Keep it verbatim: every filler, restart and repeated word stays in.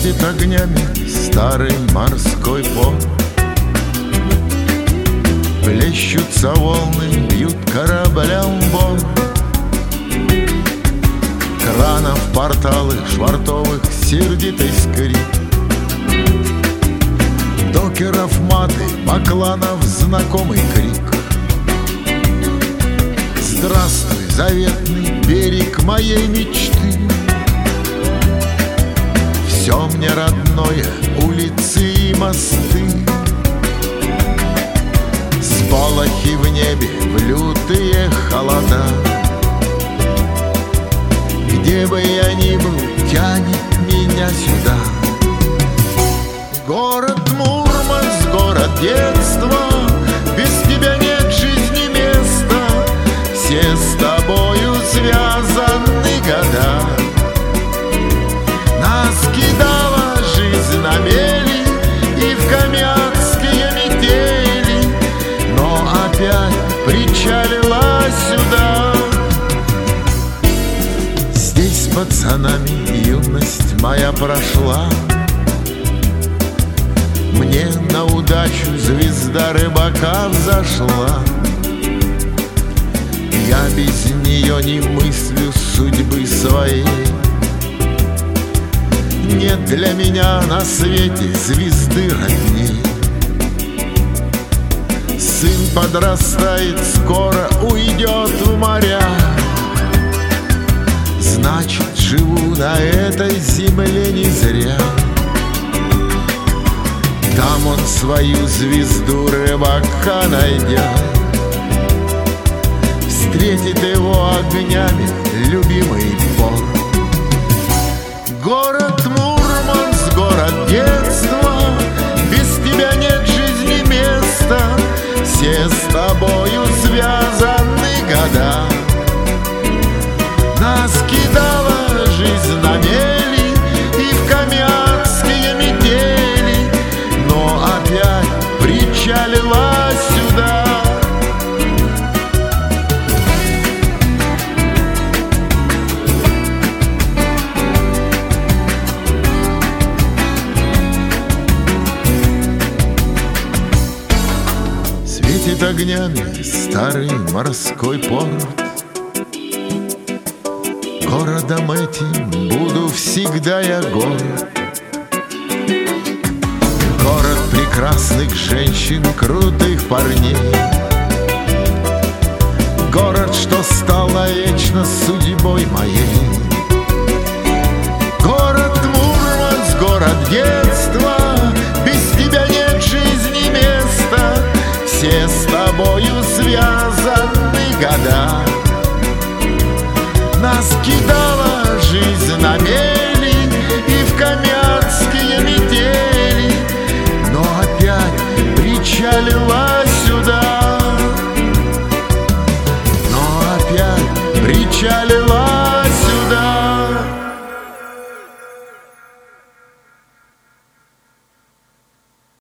Светит огнями старый морской порт. Плещутся волны, бьют кораблям в борт. Кранов, порталы, швартовых сердитый скрип. Докеров маты, бакланов знакомый крик. Здравствуй, заветный берег моей мечты. Все мне родное, улицы и мосты. Сполохи в небе, в лютые холода. Где бы я ни был, тянет меня сюда. Город Мурманск, город детства, без тебя нет жизни места. Все с тобою связаны года. Нас кидала жизнь на мели и в камятские метели, но опять причалила сюда. Здесь с пацанами юность моя прошла. Мне на удачу звезда рыбака взошла. Я без нее не мыслю судьбы своей. Нет для меня на свете звезды родней. Сын подрастает, скоро уйдет в моря. Значит, живу на этой земле не зря. Там он свою звезду рыбака найдя, встретит его огнями любимый порт. Город Мурманск, город детства, без тебя нет жизни места. Все с тобою связаны года. Нас кидала жизнь на мели и в камятские метели, но опять причалила сюда. Светит огнями старый морской порт. Городом этим буду всегда я горд. Город прекрасных женщин, крутых парней. Город, что стал навечно судьбой моей. Город Мурманск, город детства, без тебя нет жизни места. Все с тобою связаны года. Нас кидают